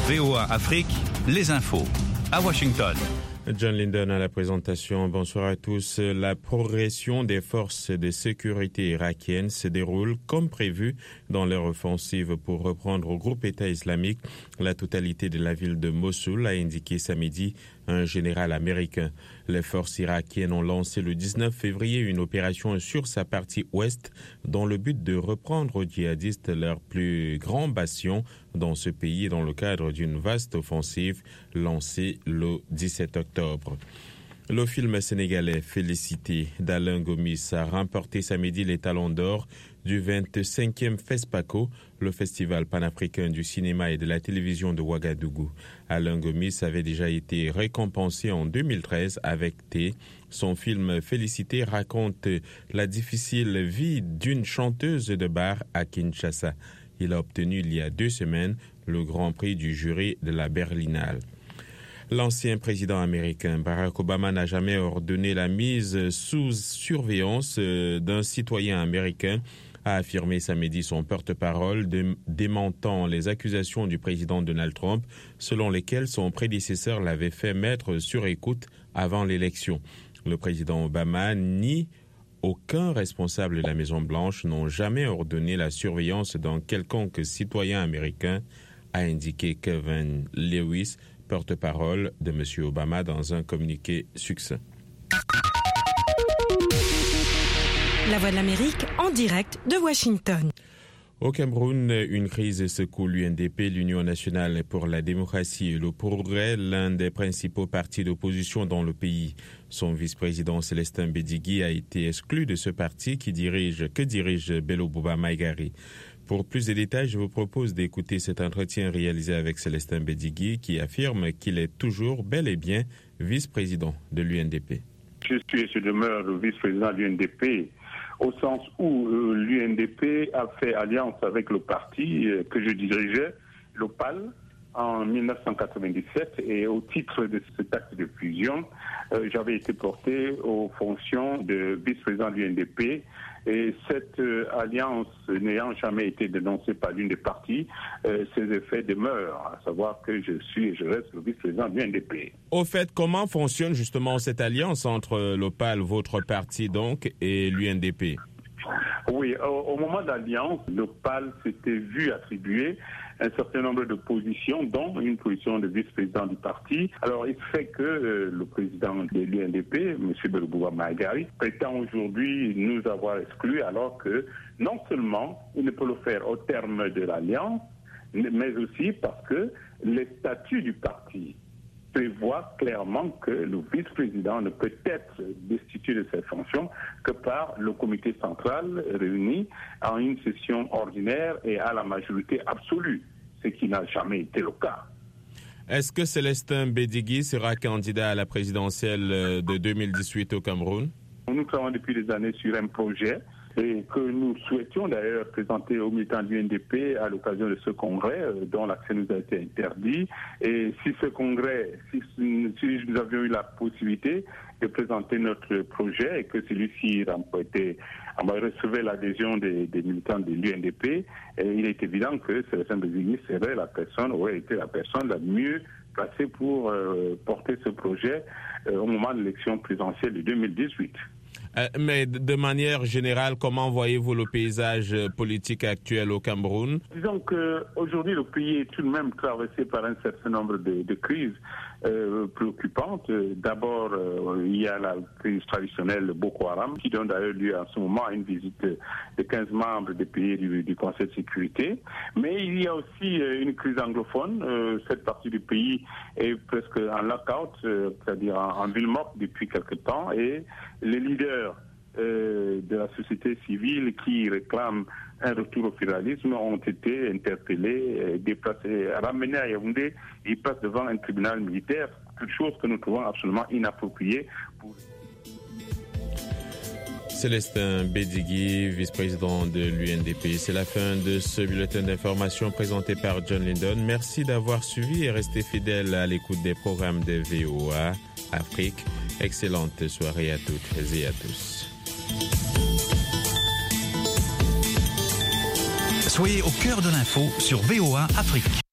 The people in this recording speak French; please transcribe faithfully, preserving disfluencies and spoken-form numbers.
V O A Afrique, les infos. À Washington. John Linden à la présentation. Bonsoir à tous. La progression des forces de sécurité irakiennes se déroule comme prévu dans leur offensive pour reprendre au groupe État islamique la totalité de la ville de Mossoul, a indiqué samedi un général américain. Les forces irakiennes ont lancé le dix-neuf février une opération sur sa partie ouest dans le but de reprendre aux djihadistes leur plus grand bastion dans ce pays dans le cadre d'une vaste offensive lancée le dix-sept octobre. Le film sénégalais Félicité d'Alain Gomis a remporté samedi les talons d'or du vingt-cinquième FESPACO, le festival panafricain du cinéma et de la télévision de Ouagadougou. Alain Gomis avait déjà été récompensé en deux mille treize avec T. Son film Félicité raconte la difficile vie d'une chanteuse de bar à Kinshasa. Il a obtenu il y a deux semaines le Grand Prix du jury de la Berlinale. L'ancien président américain Barack Obama n'a jamais ordonné la mise sous surveillance d'un citoyen américain, a affirmé samedi son porte-parole, de, démentant les accusations du président Donald Trump, selon lesquelles son prédécesseur l'avait fait mettre sur écoute avant l'élection. Le président Obama nie aucun responsable de la Maison-Blanche n'ont jamais ordonné la surveillance d'un quelconque citoyen américain, a indiqué Kevin Lewis, porte-parole de M. Obama dans un communiqué succinct. La Voix de l'Amérique en direct de Washington. Au Cameroun, une crise secoue l'U N D P, l'Union nationale pour la démocratie et le progrès, l'un des principaux partis d'opposition dans le pays. Son vice-président Célestin Bédigui a été exclu de ce parti qui dirige, que dirige Bello Bouba Maïgari. Pour plus de détails, je vous propose d'écouter cet entretien réalisé avec Célestin Bédigui qui affirme qu'il est toujours bel et bien vice-président de l'U N D P. Je suis et je demeure le vice-président de l'U N D P au sens où euh, l'U N D P a fait alliance avec le parti euh, que je dirigeais, l'O P A L, en dix-neuf cent quatre-vingt-dix-sept, et au titre de cet acte de fusion, euh, j'avais été porté aux fonctions de vice-président de l'U N D P. Et cette euh, alliance n'ayant jamais été dénoncée par l'une des parties, euh, ses effets demeurent, à savoir que je suis et je reste le vice-président de l'U N D P. Au fait, comment fonctionne justement cette alliance entre l'O P A L, votre parti donc, et l'U N D P? Oui, au, au moment de l'alliance, l'O P A L s'était vu attribuer un certain nombre de positions, dont une position de vice-président du parti. Alors, il fait que euh, le président de l'U N D P, M. Bello Bouba Maïgari, prétend aujourd'hui nous avoir exclus, alors que non seulement il ne peut le faire au terme de l'alliance, mais aussi parce que les statuts du parti prévoit clairement que le vice-président ne peut être destitué de ses fonctions que par le comité central réuni en une session ordinaire et à la majorité absolue, ce qui n'a jamais été le cas. Est-ce que Célestin Bédigui sera candidat à la présidentielle de deux mille dix-huit au Cameroun? Nous travaillons depuis des années sur un projet et que nous souhaitions d'ailleurs présenter aux militants de l'U N D P à l'occasion de ce congrès euh, dont l'accès nous a été interdit. Et si ce congrès, si, si nous avions eu la possibilité de présenter notre projet et que celui-ci recevait l'adhésion des, des militants de l'U N D P, et il est évident que Célestin Bédigui serait la personne, aurait été la personne la mieux placée pour euh, porter ce projet euh, au moment de l'élection présidentielle de deux mille dix-huit. Euh, mais de manière générale, comment voyez-vous le paysage politique actuel au Cameroun? Disons qu'aujourd'hui, le pays est tout de même traversé par un certain nombre de, de crises euh, préoccupantes. D'abord, euh, il y a la crise traditionnelle de Boko Haram, qui donne d'ailleurs lieu en ce moment à une visite de quinze membres des pays du, du Conseil de sécurité. Mais il y a aussi euh, une crise anglophone. Euh, cette partie du pays est presque en lockout, euh, c'est-à-dire en, en ville morte depuis quelque temps, et les leaders euh, de la société civile qui réclament un retour au fédéralisme ont été interpellés, euh, déplacés, ramenés à Yaoundé. Ils passent devant un tribunal militaire, quelque chose que nous trouvons absolument inapproprié. Pour... Célestin Bédigui, vice-président de l'U N D P. C'est la fin de ce bulletin d'information présenté par John Linden. Merci d'avoir suivi et resté fidèle à l'écoute des programmes de V O A Afrique. Excellente soirée à toutes et à tous. Soyez au cœur de l'info sur V O A Afrique.